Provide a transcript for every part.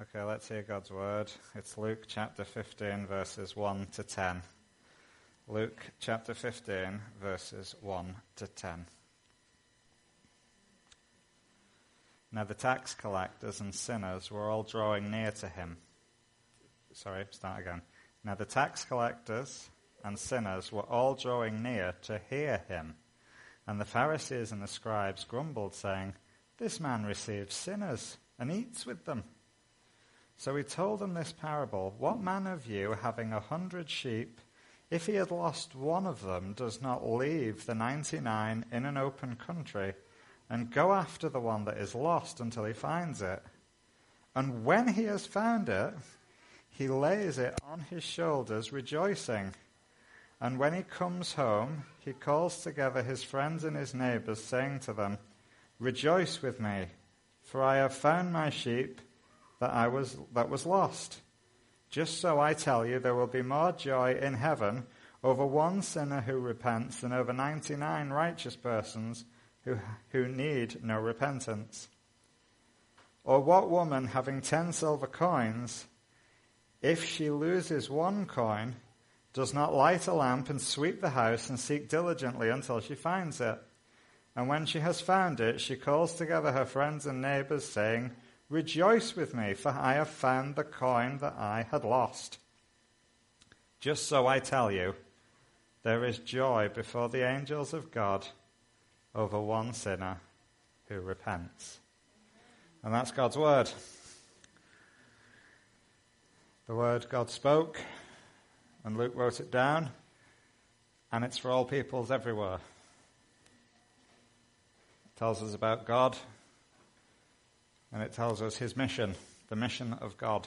Okay, let's hear God's word. It's Luke chapter 15, verses 1 to 10. Luke chapter 15, verses 1 to 10. Now the tax collectors and sinners were all drawing near to him. Now the tax collectors and sinners were all drawing near to hear him. And the Pharisees and the scribes grumbled, saying, "This man receives sinners and eats with them." So he told them this parable: "What man of you, having 100 sheep, if he had lost one of them, does not leave the 99 in an open country and go after the one that is lost until he finds it? And when he has found it, he lays it on his shoulders, rejoicing. And when he comes home, he calls together his friends and his neighbors, saying to them, 'Rejoice with me, for I have found my sheep that was lost.' Just so I tell you, there will be more joy in heaven over one sinner who repents than over 99 righteous persons who need no repentance. Or what woman, having 10 silver coins, if she loses one coin, does not light a lamp and sweep the house and seek diligently until she finds it? And when she has found it, she calls together her friends and neighbors, saying, 'Rejoice with me, for I have found the coin that I had lost.' Just so I tell you, there is joy before the angels of God over one sinner who repents." And that's God's word. The word God spoke, and Luke wrote it down, and it's for all peoples everywhere. It tells us about God, and it tells us his mission, the mission of God.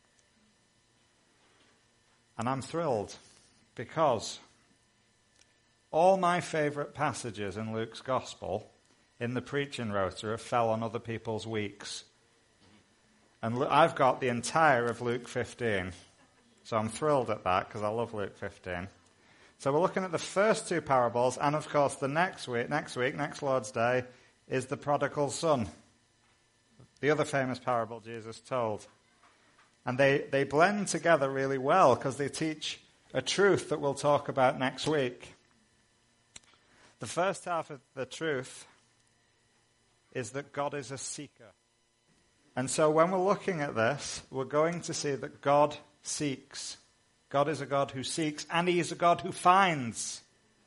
And I'm thrilled because all my favourite passages in Luke's Gospel in the preaching rota have fell on other people's weeks. And I've got the entire of Luke 15. So I'm thrilled at that because I love Luke 15. So we're looking at the first two parables, and of course the next Lord's Day, is the prodigal son. The other famous parable Jesus told. And they blend together really well because they teach a truth that we'll talk about next week. The first half of the truth is that God is a seeker. And so when we're looking at this, we're going to see that God seeks. God is a God who seeks, and he is a God who finds.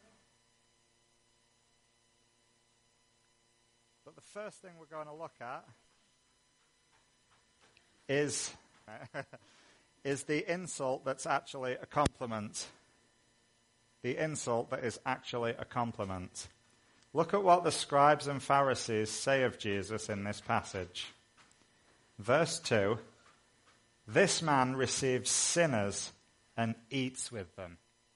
But the first thing we're going to look at is the insult that's actually a compliment. The insult that is actually a compliment. Look at what the scribes and Pharisees say of Jesus in this passage. Verse 2, "This man receives sinners and eats with them."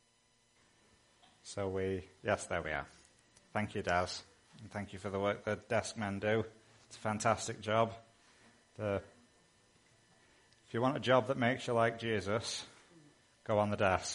Yes, there we are. Thank you, Daz. And thank you for the work the desk men do. It's a fantastic job. If you want a job that makes you like Jesus, go on the desk.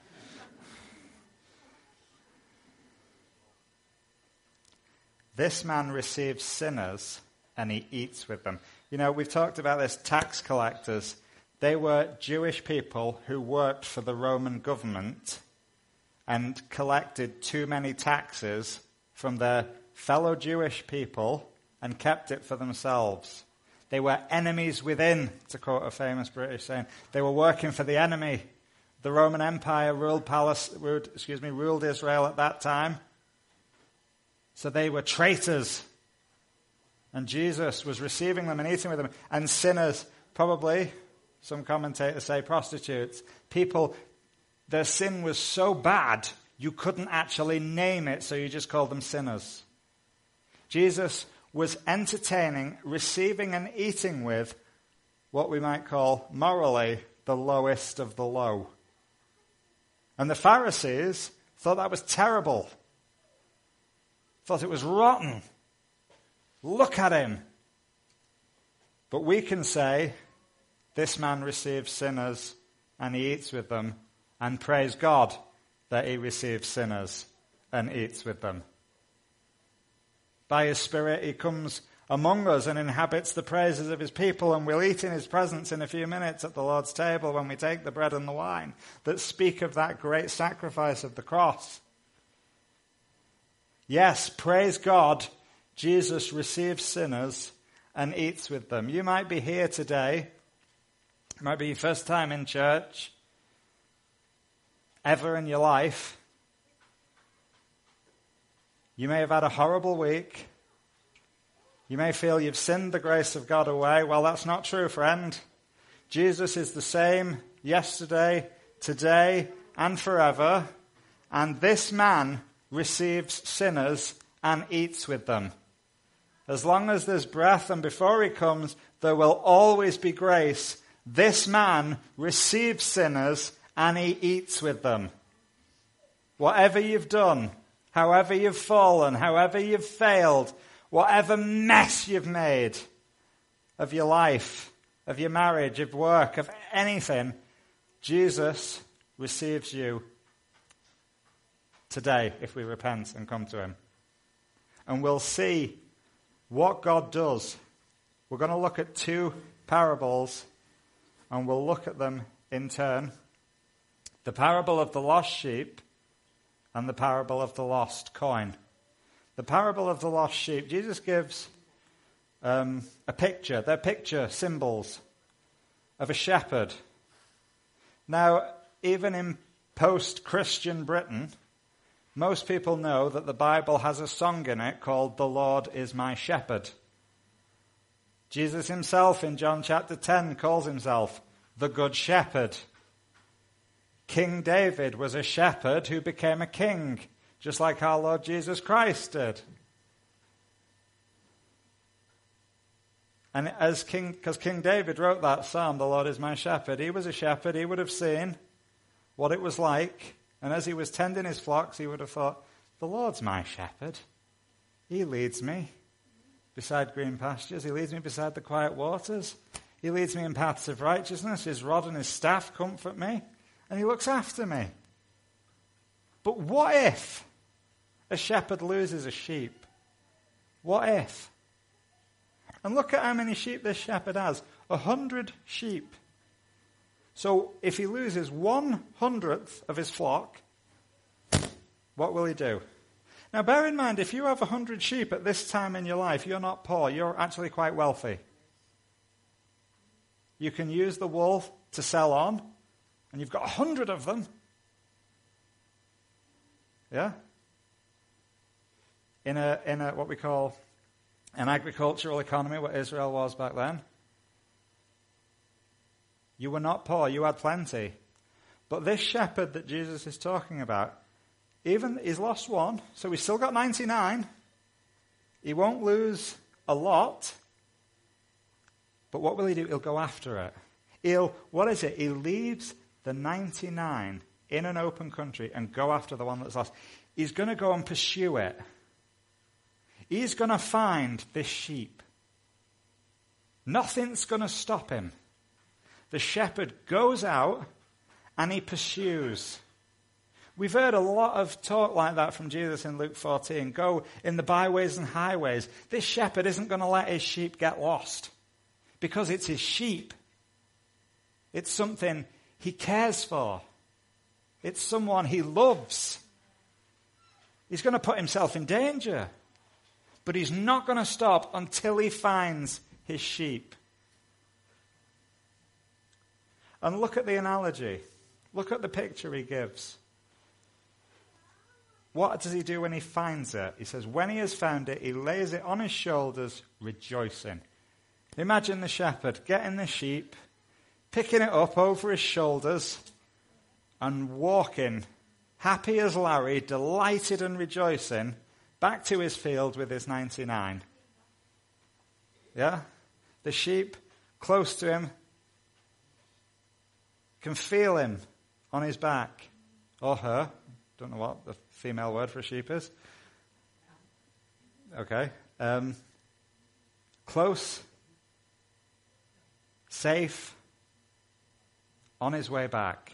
This man receives sinners and he eats with them. You know, we've talked about this, tax collectors. They were Jewish people who worked for the Roman government and collected too many taxes from their fellow Jewish people and kept it for themselves. They were enemies within, to quote a famous British saying. They were working for the enemy. The Roman Empire ruled Israel at that time. So they were traitors. And Jesus was receiving them and eating with them. And sinners, probably, some commentators say prostitutes. People, their sin was so bad, you couldn't actually name it, so you just called them sinners. Jesus was entertaining, receiving and eating with what we might call morally the lowest of the low. And the Pharisees thought that was terrible. Thought it was rotten. Look at him. But we can say, this man receives sinners and he eats with them, and praise God that he receives sinners and eats with them. By his Spirit, he comes among us and inhabits the praises of his people, and we'll eat in his presence in a few minutes at the Lord's table when we take the bread and the wine that speak of that great sacrifice of the cross. Yes, praise God, Jesus receives sinners and eats with them. You might be here today. It might be your first time in church ever in your life. You may have had a horrible week. You may feel you've sinned the grace of God away. Well, that's not true, friend. Jesus is the same yesterday, today, and forever. And this man receives sinners and eats with them. As long as there's breath and before he comes, there will always be grace. This man receives sinners and he eats with them. Whatever you've done, however you've fallen, however you've failed, whatever mess you've made of your life, of your marriage, of work, of anything, Jesus receives you today if we repent and come to him. And we'll see what God does. We're going to look at two parables and we'll look at them in turn. The parable of the lost sheep and the parable of the lost coin. The parable of the lost sheep, Jesus gives a picture. They're picture symbols of a shepherd. Now, even in post-Christian Britain, most people know that the Bible has a song in it called "The Lord is My Shepherd." Jesus himself in John chapter 10 calls himself the Good Shepherd. King David was a shepherd who became a king, just like our Lord Jesus Christ did. And because King David wrote that psalm, "The Lord is my shepherd," he was a shepherd. He would have seen what it was like. And as he was tending his flocks, he would have thought, the Lord's my shepherd. He leads me beside green pastures. He leads me beside the quiet waters. He leads me in paths of righteousness. His rod and his staff comfort me. And he looks after me. But what if a shepherd loses a sheep? What if? And look at how many sheep this shepherd has. 100 sheep. So if he loses 1/100th of his flock, what will he do? Now bear in mind, if you have 100 sheep at this time in your life, you're not poor. You're actually quite wealthy. You can use the wool to sell on, and you've got 100 of them. Yeah? In a what we call an agricultural economy, what Israel was back then. You were not poor, you had plenty. But this shepherd that Jesus is talking about, even he's lost one, so he's still got 99. He won't lose a lot. But what will he do? He'll go after it. He leaves the 99 in an open country and go after the one that's lost. He's going to go and pursue it. He's going to find this sheep. Nothing's going to stop him. The shepherd goes out and he pursues. We've heard a lot of talk like that from Jesus in Luke 14. Go in the byways and highways. This shepherd isn't going to let his sheep get lost because it's his sheep. It's something he cares for. It's someone he loves. He's going to put himself in danger, but he's not going to stop until he finds his sheep. And look at the analogy. Look at the picture he gives. What does he do when he finds it? He says, when he has found it, he lays it on his shoulders, rejoicing. Imagine the shepherd getting the sheep, picking it up over his shoulders, and walking, happy as Larry, delighted and rejoicing, back to his field with his 99. Yeah? The sheep close to him, can feel him on his back, or her. Don't know what the female word for a sheep is. Okay. Close, safe, on his way back.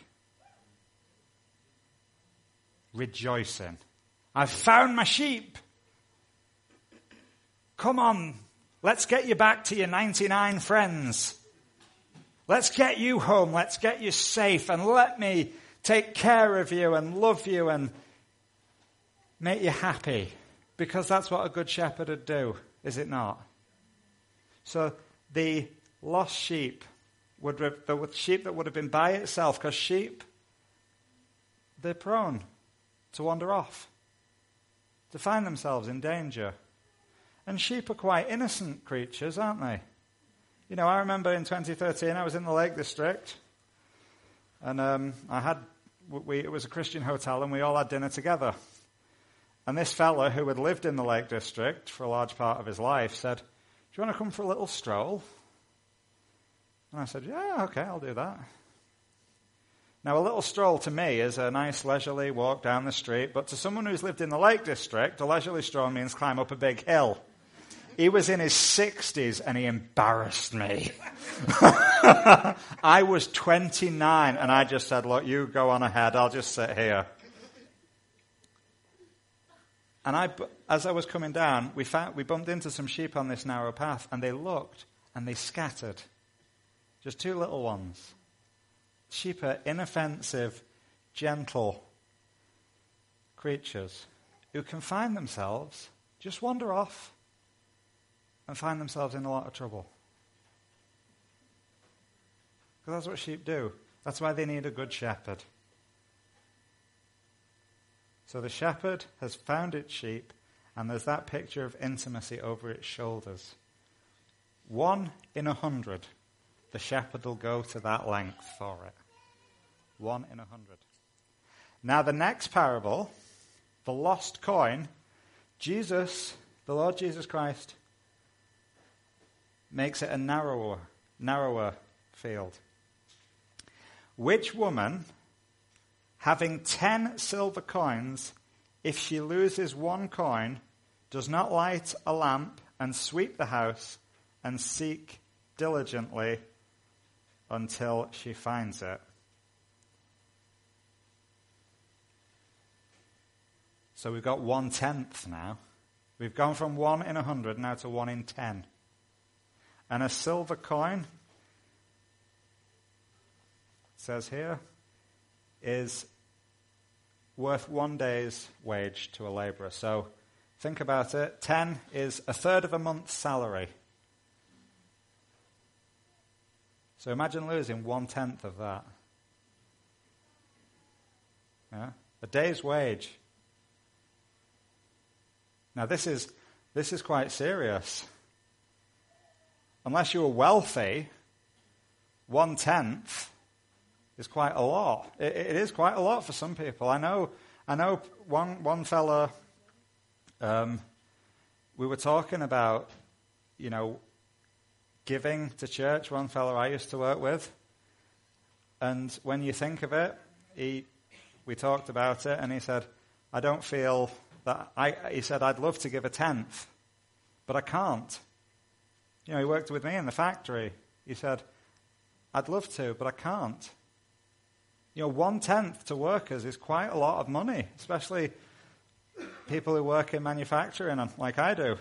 Rejoicing. I've found my sheep. Come on, Let's get you back to your 99 friends. Let's get you home. Let's get you safe. And let me take care of you and love you and make you happy. Because that's what a good shepherd would do, is it not? So the lost sheep, the sheep that would have been by itself, because sheep, they're prone to wander off, to find themselves in danger. And sheep are quite innocent creatures, aren't they? You know, I remember in 2013, I was in the Lake District, and it was a Christian hotel, and we all had dinner together. And this fella who had lived in the Lake District for a large part of his life said, "Do you want to come for a little stroll?" And I said, "Yeah, okay, I'll do that." Now, a little stroll to me is a nice leisurely walk down the street, but to someone who's lived in the Lake District, a leisurely stroll means climb up a big hill. He was in his 60s and he embarrassed me. I was 29 and I just said, "Look, you go on ahead, I'll just sit here." And as I was coming down, we bumped into some sheep on this narrow path, and they looked and they scattered. Just two little ones. Sheep are inoffensive, gentle creatures who can find themselves, just wander off and find themselves in a lot of trouble. Because that's what sheep do. That's why they need a good shepherd. So the shepherd has found its sheep, and there's that picture of intimacy over its shoulders. 1 in 100, the shepherd will go to that length for it. 1 in 100. Now the next parable, the lost coin, Jesus, the Lord Jesus Christ, makes it a narrower field. Which woman, having 10 silver coins, if she loses one coin, does not light a lamp and sweep the house and seek diligently until she finds it? So we've got 1/10 now. We've gone from 1 in 100 now to 1 in 10. And a silver coin, it says here, is worth 1 day's wage to a labourer. So think about it. 10 is a third of a month's salary. So imagine losing 1/10 of that. Yeah? A day's wage. Now this is quite serious. Unless you were wealthy, 1/10 is quite a lot. It is quite a lot for some people. I know one fella, we were talking about, giving to church, one fella I used to work with. And when you think of it, we talked about it, and he said, "I don't feel that," he said, "I'd love to give 1/10, but I can't." He worked with me in the factory. He said, "I'd love to, but I can't." 1/10 to workers is quite a lot of money, especially people who work in manufacturing, like I do.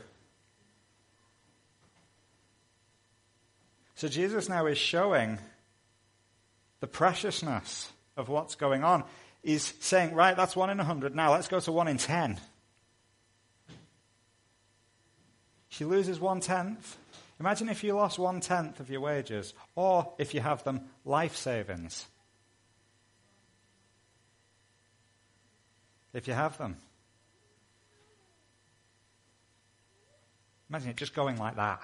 So Jesus now is showing the preciousness of what's going on. He's saying, right, that's 1 in 100. Now let's go to 1 in 10. She loses 1/10. Imagine if you lost 1/10 of your wages, or if you have them, life savings. If you have them. Imagine it just going like that.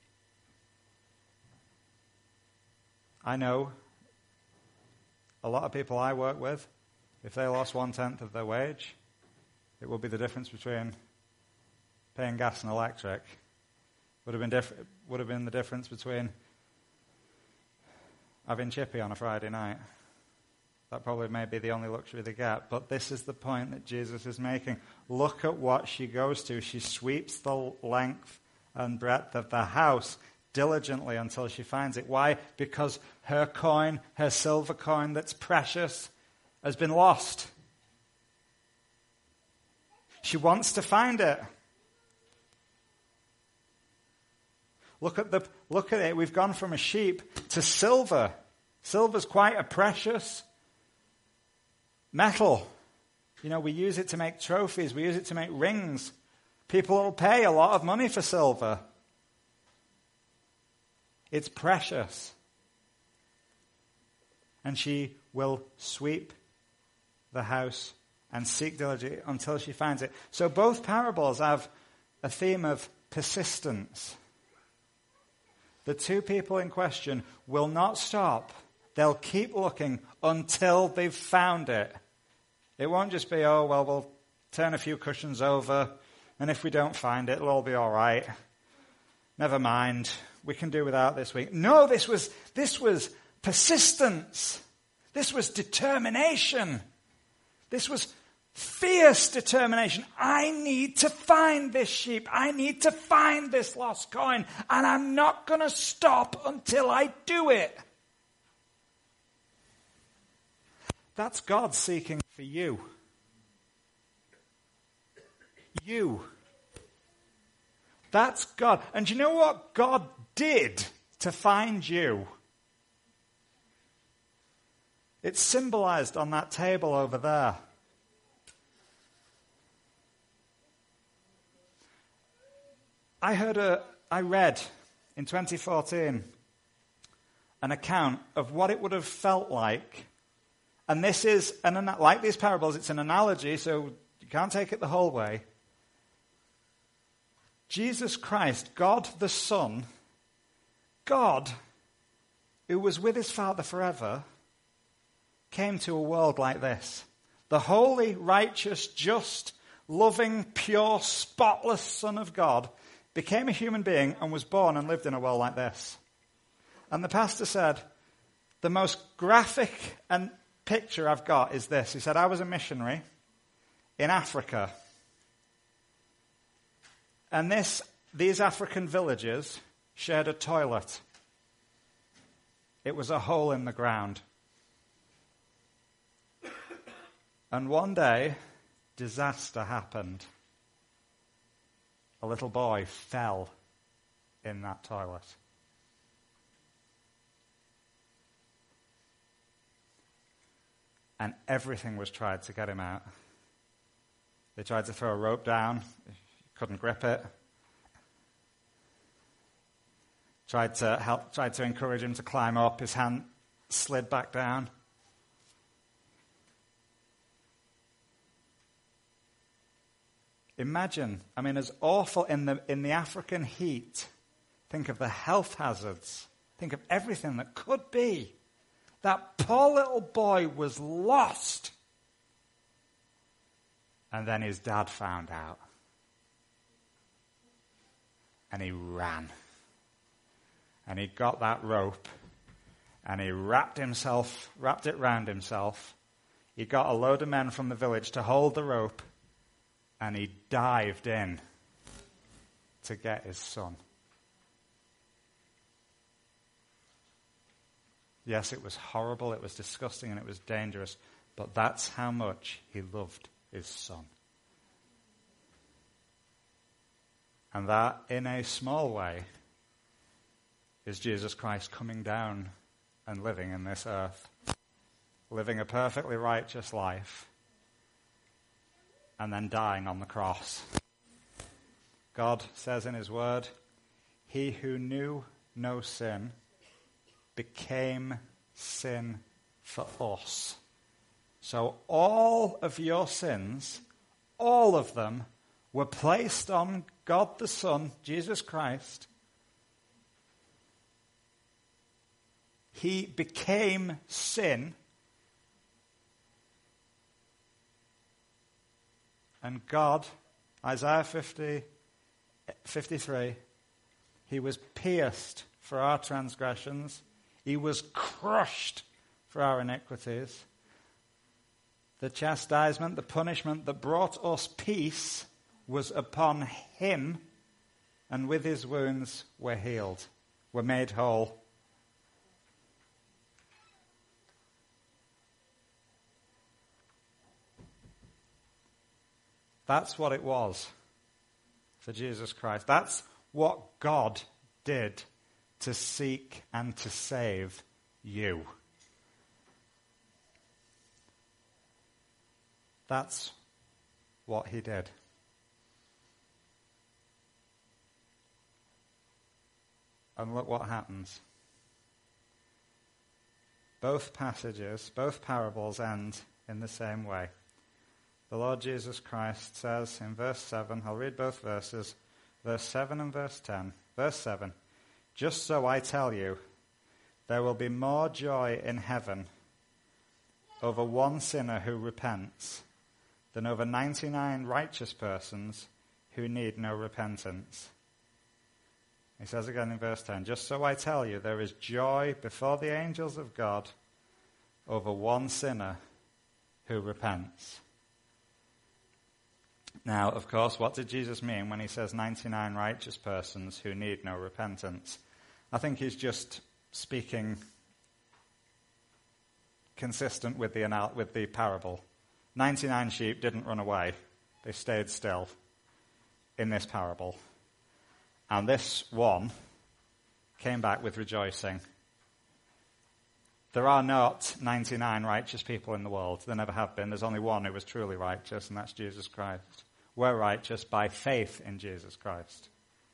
I know a lot of people I work with, if they lost 1/10 of their wage, it would be the difference between paying gas and electric. Would have been the difference between having chippy on a Friday night. That probably may be the only luxury they get. But this is the point that Jesus is making. Look at what she goes to. She sweeps the length and breadth of the house diligently until she finds it. Why? Because her coin, her silver coin that's precious, has been lost. She wants to find it. Look at it. We've gone from a sheep to silver. Silver's quite a precious metal. You know, we use it to make trophies. We use it to make rings. People will pay a lot of money for silver. It's precious. And she will sweep the house and seek diligently until she finds it. So both parables have a theme of persistence. The two people in question will not stop. They'll keep looking until they've found it. It won't just be, oh, well, we'll turn a few cushions over, and if we don't find it, it'll all be all right. Never mind. We can do without this week. No, this was persistence. This was determination. This was fierce determination. I need to find this sheep. I need to find this lost coin. And I'm not going to stop until I do it. That's God seeking for you. You. That's God. And you know what God did to find you? It's symbolized on that table over there. I read in 2014 an account of what it would have felt like. And this is, like these parables, it's an analogy, so you can't take it the whole way. Jesus Christ, God the Son, God, who was with his Father forever, came to a world like this. The holy, righteous, just, loving, pure, spotless Son of God became a human being and was born and lived in a world like this. And the pastor said, the most graphic and picture I've got is this. He said, I was a missionary in Africa. And these African villages shared a toilet. It was a hole in the ground. And one day, disaster happened. A little boy fell in that toilet. And everything was tried to get him out. They tried to throw a rope down. He couldn't grip it. Tried to encourage him to climb up. His hand slid back down. Imagine, as awful in the African heat, think of the health hazards. Think of everything that could be. That poor little boy was lost. And then his dad found out. And he ran. And he got that rope. And he wrapped it round himself. He got a load of men from the village to hold the rope. And he dived in to get his son. Yes, it was horrible, it was disgusting, and it was dangerous, but that's how much he loved his son. And that, in a small way, is Jesus Christ coming down and living in this earth, living a perfectly righteous life, and then dying on the cross. God says in his word, he who knew no sin became sin for us. So all of your sins, all of them, were placed on God the Son, Jesus Christ. He became sin. And God, Isaiah 53, he was pierced for our transgressions. He was crushed for our iniquities. The chastisement, the punishment that brought us peace was upon him, and with his wounds we're healed. We're made whole. That's what it was for Jesus Christ. That's what God did to seek and to save you. That's what he did. And look what happens. Both passages, both parables end in the same way. The Lord Jesus Christ says in verse 7, I'll read both verses, verse 7 and verse 10. Verse 7, just so I tell you, there will be more joy in heaven over one sinner who repents than over 99 righteous persons who need no repentance. He says again in verse 10, just so I tell you, there is joy before the angels of God over one sinner who repents. Now, of course, what did Jesus mean when he says 99 righteous persons who need no repentance? I think he's just speaking consistent with the parable. 99 sheep didn't run away. They stayed still in this parable. And this one came back with rejoicing. There are not 99 righteous people in the world. There never have been. There's only one who was truly righteous, and that's Jesus Christ. We're righteous by faith in Jesus Christ.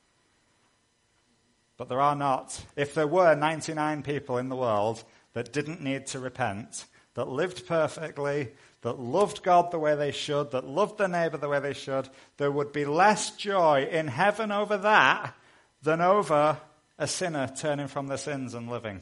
But there are not. If there were 99 people in the world that didn't need to repent, that lived perfectly, that loved God the way they should, that loved their neighbor the way they should, there would be less joy in heaven over that than over a sinner turning from their sins and living.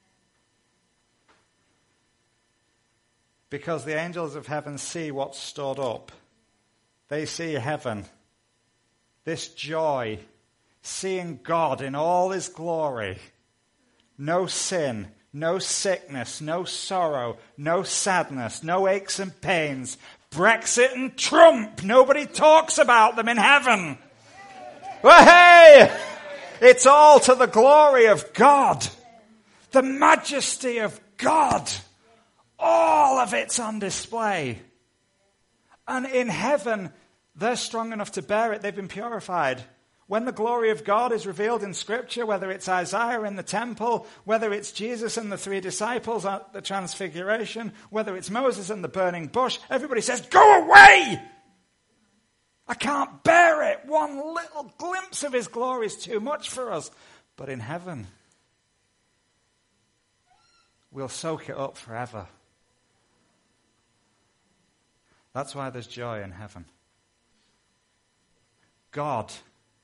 Because the angels of heaven see what's stored up. They see heaven. This joy, seeing God in all his glory. No sin, no sickness, no sorrow, no sadness, no aches and pains. Brexit and Trump, nobody talks about them in heaven. Well, hey! It's all to the glory of God. The majesty of God. All of it's on display. And in heaven, they're strong enough to bear it. They've been purified. When the glory of God is revealed in Scripture, whether it's Isaiah in the temple, whether it's Jesus and the 3 disciples at the transfiguration, whether it's Moses and the burning bush, everybody says, go away! I can't bear it. One little glimpse of his glory is too much for us. But in heaven, we'll soak it up forever. That's why there's joy in heaven. God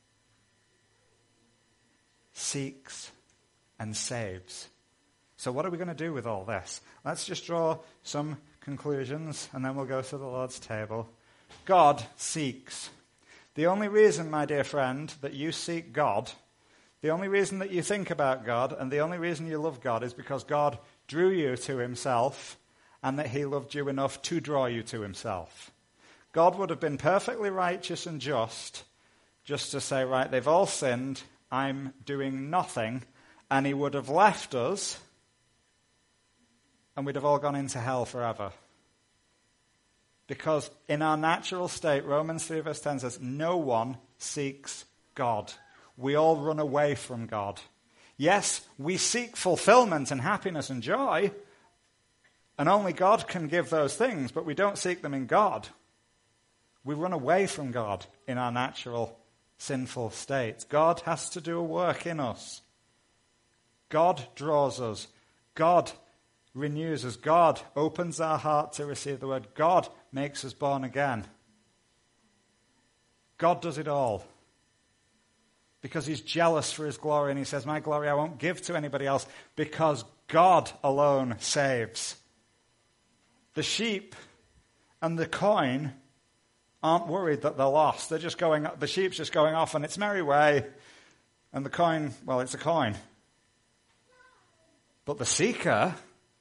seeks and saves. So what are we going to do with all this? Let's just draw some conclusions and then we'll go to the Lord's table. God seeks. The only reason, my dear friend, that you seek God, the only reason that you think about God, and the only reason you love God is because God drew you to himself and that he loved you enough to draw you to himself. God would have been perfectly righteous and just to say, right, they've all sinned, I'm doing nothing, and he would have left us, and we'd have all gone into hell forever. Because in our natural state, Romans 3 verse 10 says, no one seeks God. We all run away from God. Yes, we seek fulfillment and happiness and joy, and only God can give those things, but we don't seek them in God. We run away from God in our natural sinful state. God has to do a work in us. God draws us. God renews us. God opens our heart to receive the word. God makes us born again. God does it all. Because he's jealous for his glory, and he says, my glory I won't give to anybody else, because God alone saves. The sheep and the coin aren't worried that they're lost. They're just the sheep's just going off on its merry way, and the coin, well, it's a coin. But the seeker,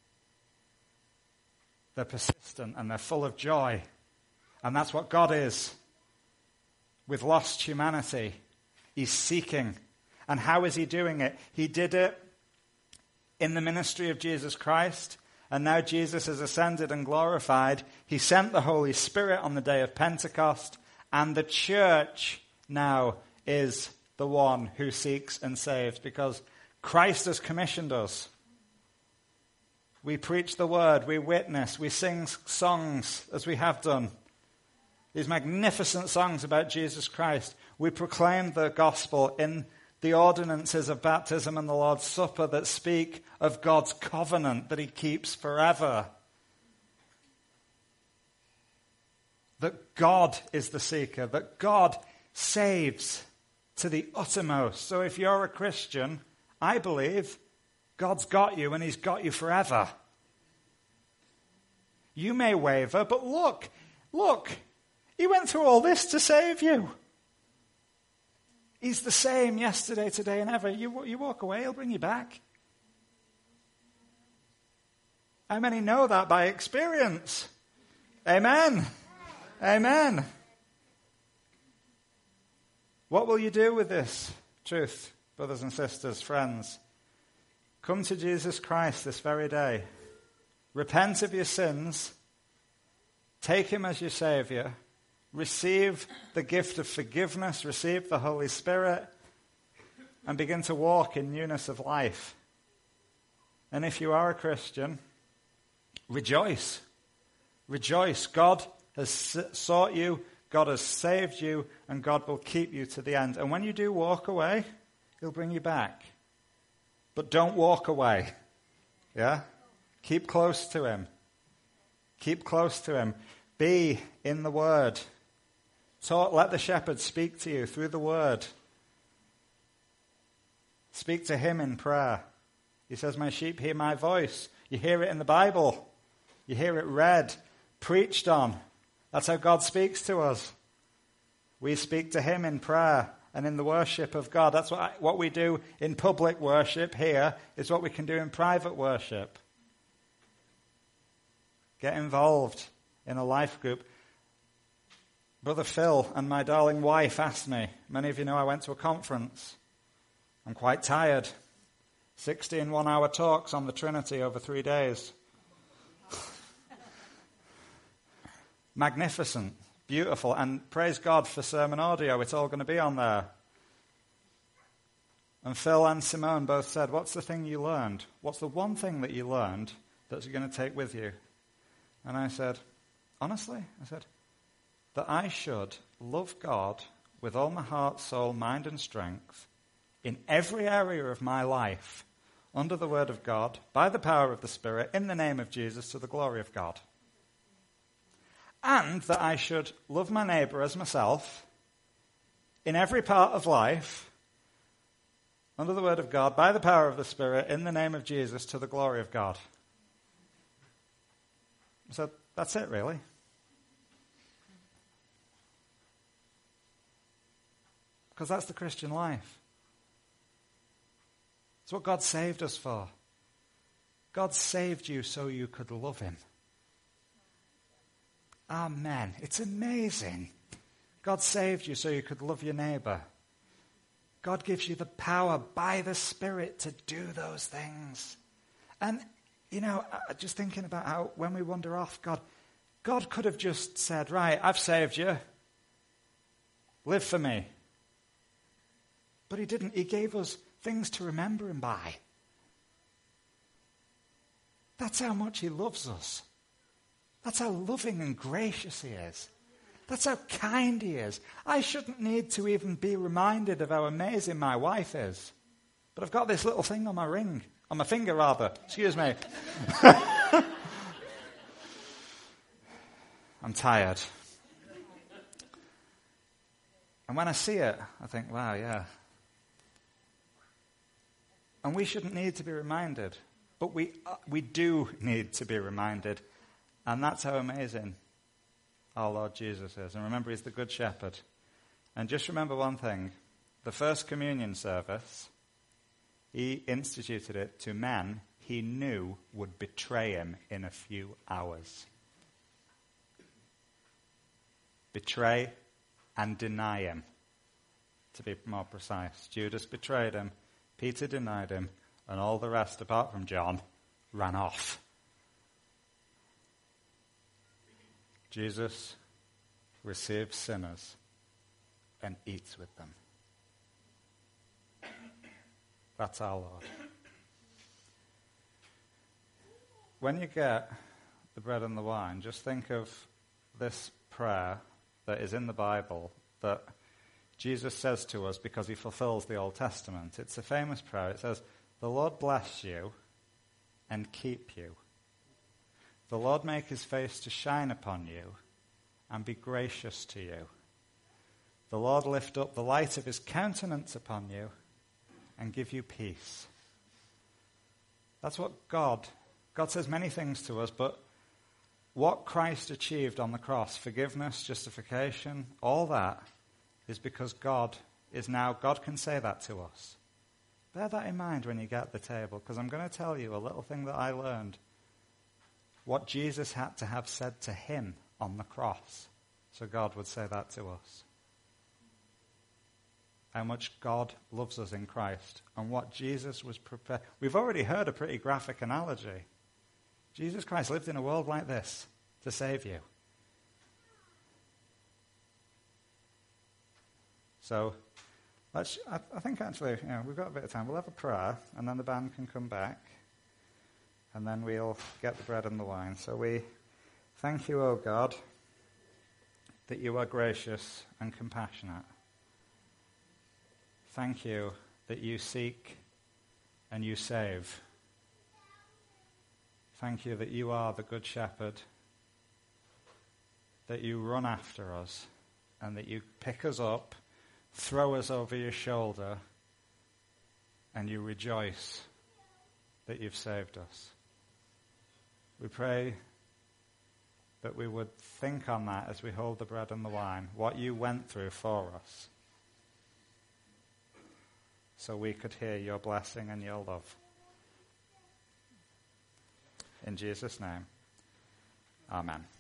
they're persistent and they're full of joy. And that's what God is with lost humanity. He's seeking. And how is he doing it? He did it in the ministry of Jesus Christ. And now Jesus has ascended and glorified. He sent the Holy Spirit on the day of Pentecost. And the church now is the one who seeks and saves, because Christ has commissioned us. We preach the word, we witness, we sing songs as we have done. These magnificent songs about Jesus Christ. We proclaim the gospel in the ordinances of baptism and the Lord's Supper that speak of God's covenant that he keeps forever. That God is the seeker, that God saves to the uttermost. So if you're a Christian, I believe God's got you and he's got you forever. You may waver, but look, he went through all this to save you. He's the same yesterday, today, and ever. You walk away, he'll bring you back. How many know that by experience? Amen. Amen. What will you do with this truth, brothers and sisters, friends? Come to Jesus Christ this very day. Repent of your sins. Take him as your Savior. Receive the gift of forgiveness. Receive the Holy Spirit. And begin to walk in newness of life. And if you are a Christian, rejoice. Rejoice. God has sought you. God has saved you. And God will keep you to the end. And when you do walk away, he'll bring you back. But don't walk away. Yeah? Keep close to him. Keep close to him. Be in the word. Let the shepherd speak to you through the word. Speak to him in prayer. He says, my sheep hear my voice. You hear it in the Bible. You hear it read, preached on. That's how God speaks to us. We speak to him in prayer and in the worship of God. That's what we do in public worship here is what we can do in private worship. Get involved in a life group. Brother Phil and my darling wife asked me, many of you know I went to a conference. I'm quite tired. 16 one-hour talks on the Trinity over 3 days. Magnificent, beautiful, and praise God for sermon audio. It's all going to be on there. And Phil and Simone both said, what's the thing you learned? What's the one thing that you learned that you're going to take with you? And I said, honestly, that I should love God with all my heart, soul, mind, and strength in every area of my life under the word of God, by the power of the Spirit, in the name of Jesus, to the glory of God. And that I should love my neighbor as myself in every part of life under the word of God, by the power of the Spirit, in the name of Jesus, to the glory of God. So that's it, really. Because that's the Christian life. It's what God saved us for. God saved you so you could love him. Amen. It's amazing. God saved you so you could love your neighbor. God gives you the power by the Spirit to do those things. And, just thinking about how when we wander off, God could have just said, right, I've saved you. Live for me. But he didn't. He gave us things to remember him by. That's how much he loves us. That's how loving and gracious he is. That's how kind he is. I shouldn't need to even be reminded of how amazing my wife is. But I've got this little thing on my ring. On my finger, rather. Excuse me. I'm tired. And when I see it, I think, wow, yeah. And we shouldn't need to be reminded. But we do need to be reminded. And that's how amazing our Lord Jesus is. And remember, he's the Good Shepherd. And just remember one thing. The first communion service, he instituted it to men he knew would betray him in a few hours. Betray and deny him, to be more precise. Judas betrayed him, Peter denied him, and all the rest, apart from John, ran off. Jesus receives sinners and eats with them. That's our Lord. When you get the bread and the wine, just think of this prayer that is in the Bible that Jesus says to us because he fulfills the Old Testament. It's a famous prayer. It says, "The Lord bless you and keep you. The Lord make his face to shine upon you and be gracious to you. The Lord lift up the light of his countenance upon you and give you peace." That's what God says many things to us, but what Christ achieved on the cross, forgiveness, justification, all that, is because God can say that to us. Bear that in mind when you get at the table, because I'm going to tell you a little thing that I learned. What Jesus had to have said to him on the cross, so God would say that to us. How much God loves us in Christ, and what Jesus was prepared. We've already heard a pretty graphic analogy. Jesus Christ lived in a world like this to save you. So, I think actually, we've got a bit of time. We'll have a prayer, and then the band can come back, and then we'll get the bread and the wine. So we thank you, O God, that you are gracious and compassionate. Thank you that you seek and you save. Thank you that you are the Good Shepherd, that you run after us, and that you pick us up, throw us over your shoulder, and you rejoice that you've saved us. We pray that we would think on that as we hold the bread and the wine, what you went through for us, so we could hear your blessing and your love. In Jesus' name, amen.